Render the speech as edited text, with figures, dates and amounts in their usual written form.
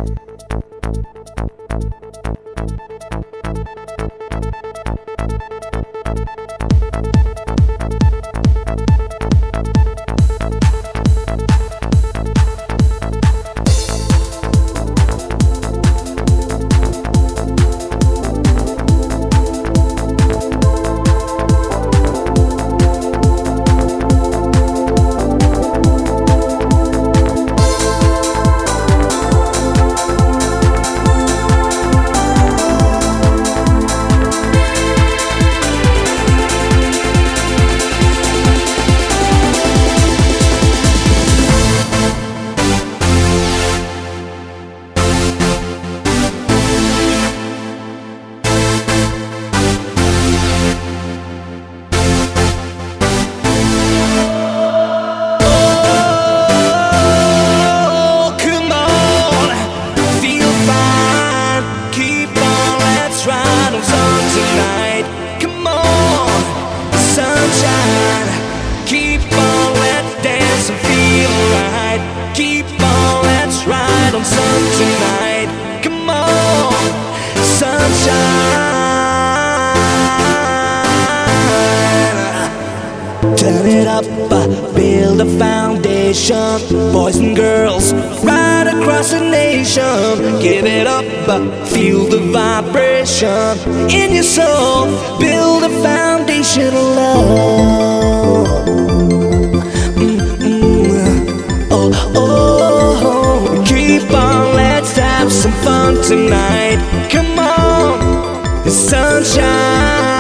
Turn it up, build a foundation. Boys and girls, right across the nation. Give it up, feel the vibration in your soul. Build a foundation of love. Oh, oh, keep on, let's have some fun tonight. Come on, the sunshine.